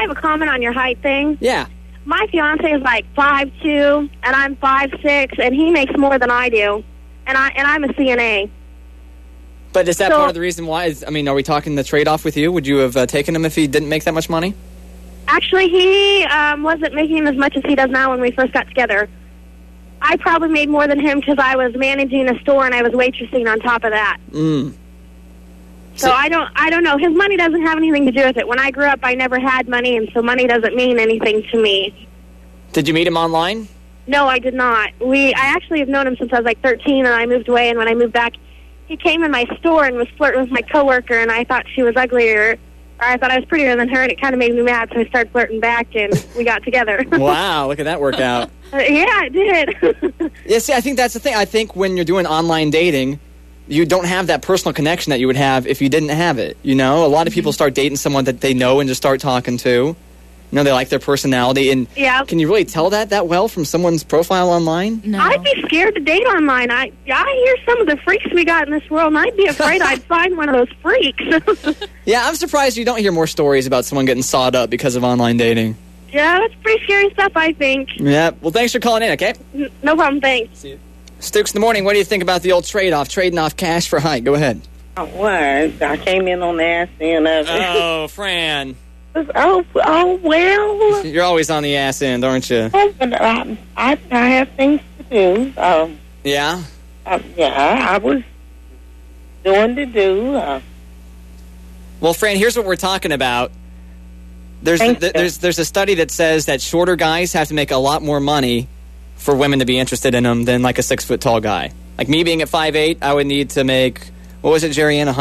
have a comment on your height thing? Yeah. My fiance is like 5'2", and I'm 5'6", and he makes more than I do, and I'm a CNA. But is that part of the reason why? Are we talking the trade-off with you? Would you have taken him if he didn't make that much money? Actually, he wasn't making as much as he does now when we first got together. I probably made more than him because I was managing a store and I was waitressing on top of that. So I don't know. His money doesn't have anything to do with it. When I grew up, I never had money, and so money doesn't mean anything to me. Did you meet him online? No, I did not. I actually have known him since I was like 13, and I moved away, and when I moved back, he came in my store and was flirting with my coworker, and I thought she was uglier, or I thought I was prettier than her, and it kind of made me mad, so I started flirting back, and we got together. Wow, look at that work out. Yeah, it did. Yeah, see, I think that's the thing. I think when you're doing online dating, you don't have that personal connection that you would have if you didn't have it. You know, a lot of people start dating someone that they know and just start talking to. You know, they like their personality. And can you really tell that well from someone's profile online? No. I'd be scared to date online. I hear some of the freaks we got in this world, and I'd be afraid I'd find one of those freaks. Yeah, I'm surprised you don't hear more stories about someone getting sawed up because of online dating. Yeah, that's pretty scary stuff, I think. Yeah, well, thanks for calling in, okay? No problem, thanks. See you. Stukes in the morning, what do you think about the old trade-off, trading off cash for height? Go ahead. Oh, what? I came in on the ass end of it. Oh, Fran. Oh, well. You're always on the ass end, aren't you? Oh, but I have things to do. Yeah? Yeah, I was doing to do. Well, Fran, here's what we're talking about. There's a study that says that shorter guys have to make a lot more money for women to be interested in them than like a 6-foot-tall guy. Like me being at 5'8", I would need to make, what was it, Jerry Ann,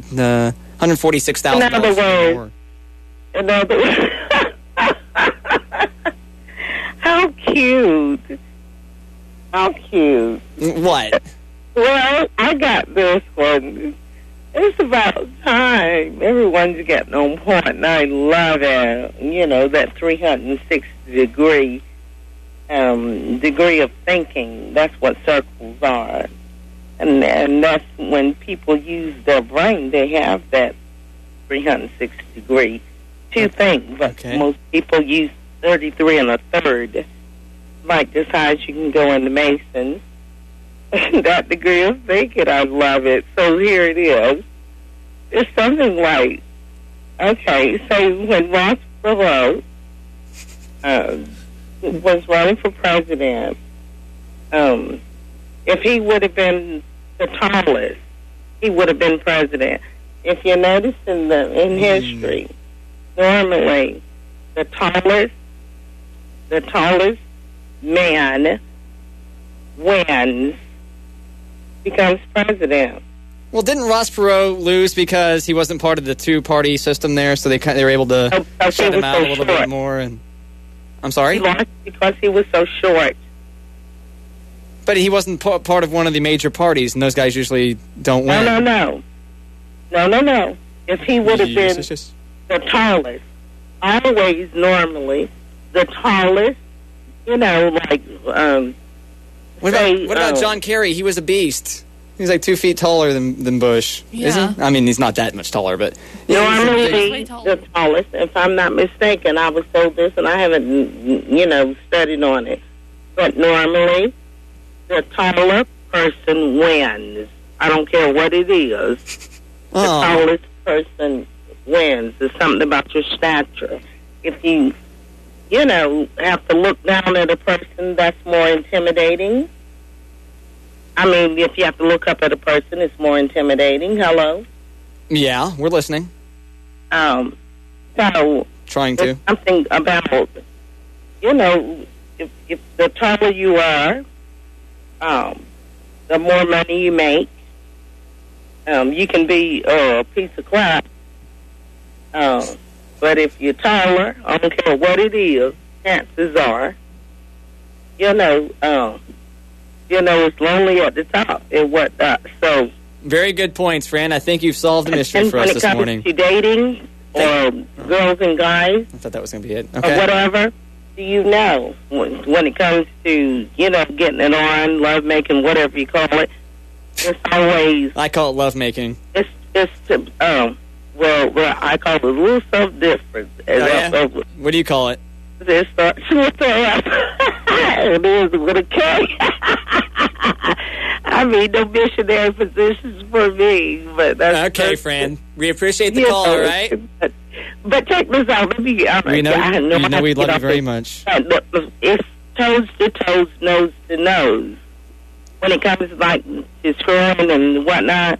$146,000 In other words, how cute. How cute. What? Well, I got this one. It's about time. Everyone's getting on point, and I love it. You know, that 360-degree degree of thinking. That's what circles are. And that's when people use their brain, they have that 360-degree to think. But most people use 33 1/3. Like this high as you can go in the Masons. That degree of thinking, I love it. So here it is. It's something like, okay, so when Ross Perot was running for president, if he would have been the tallest, he would have been president. If you notice in history, normally the tallest man wins, becomes president. Well, didn't Ross Perot lose because he wasn't part of the two-party system there, so they were able to shut him out a little bit more? And I'm sorry? He lost because he was so short. But he wasn't part of one of the major parties, and those guys usually don't win. No. If he would have been the tallest, always normally the tallest, you know, like... What about John Kerry? He was a beast. He's like 2 feet taller than Bush, isn't he? I mean, he's not that much taller, but... Normally, the tallest, if I'm not mistaken, I was told this, and I haven't, studied on it. But normally, the taller person wins. I don't care what it is. The tallest person wins. There's something about your stature. If you, have to look down at a person, that's more intimidating. I mean, if you have to look up at a person, it's more intimidating. Hello? Yeah, we're listening. So... Trying to. Something about, if the taller you are, the more money you make. You can be a piece of crap. But if you're taller, I don't care what it is, chances are, it's lonely at the top and whatnot. So, very good points, Fran. I think you've solved the mystery for us this morning. When it comes to dating or girls and guys, I thought that was going to be it. Okay. Or whatever, do you know when it comes to getting it on, love making, whatever you call it? It's always I call it love making. It's well, I call it a little something different. What do you call it? It starts with a F. It is with a K. I mean, no missionary positions for me. But that's okay, Fran. We appreciate the call, all right? But check this out. We know we love you very much. It's toes to toes, nose to nose. When it comes like to screwing and whatnot,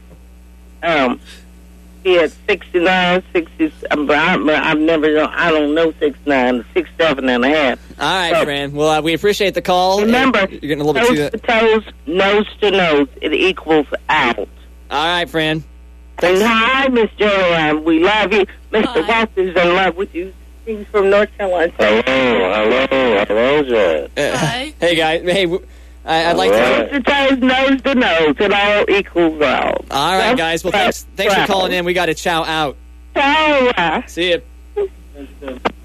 he had 69, 60. I've never, I don't know 69, 67 and a half. All right, Fran. Well, we appreciate the call. Remember, you're getting a little bit toes to toes, nose to nose, it equals out. All right, Fran. Thanks. And hi, Miss Joanne. We love you. Mr. Walter's in love with you. He's from North Carolina. Hello, Joe. Hi. Hey, guys. Hey, I'd like to nose to nose. It all equals out. All right, guys. Well, thanks for calling in. We got to chow out. Ciao. See you.